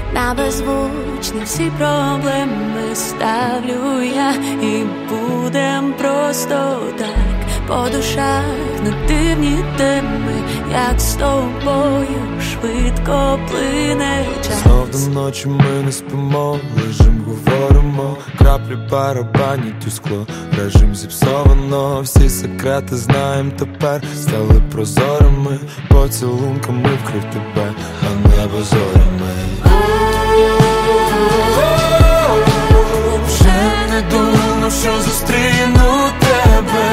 на беззвучні всі проблеми ставлю я, і будем просто так по душах на дивні теми, як з тобою швидко плине час. Знов до ночі ми не спимо, лежим, говоримо, краплі барабанять у скло, режим зіпсовано, всі секрети знаєм тепер, стали прозорими, поцілунками вкрив тебе, а небо зорями. Вже не думав, що зустріну тебе.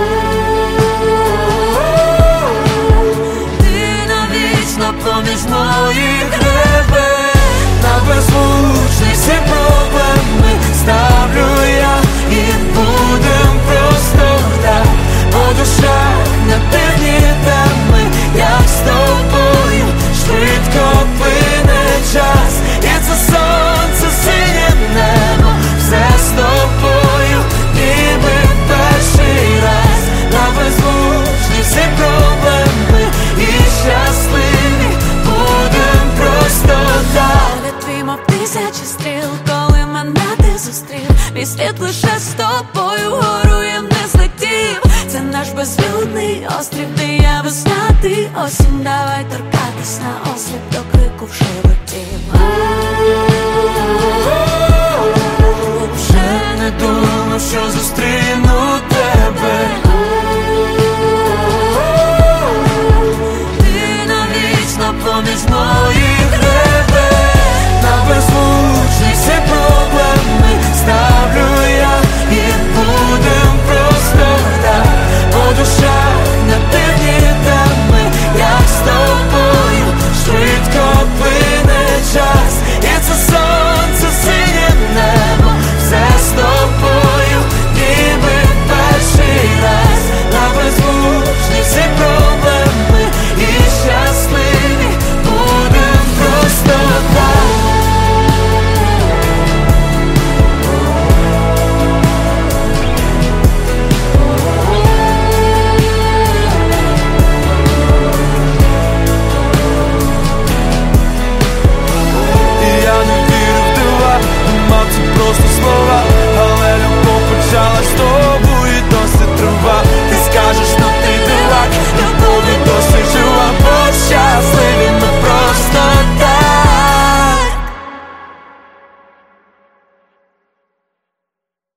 Поміж моїх ребер, на беззвучні всі проблеми ставлю я, і будем просто так по душах на дивні теми, як з тобою швидко плине час. І це сонце, синє небо, все з тобою, ніби перший раз. На беззвучні всі проблеми і щасливі будем просто так. Погляд твій, мов тисячі стріл, коли мене ти зустрів, мій світ лише з тобою вгору я не злетів. Це наш безлюдний острів, де я весна, ти осінь. Давай торкатись на осліп до крику в животі. Вже не думав, що зустріну тебе.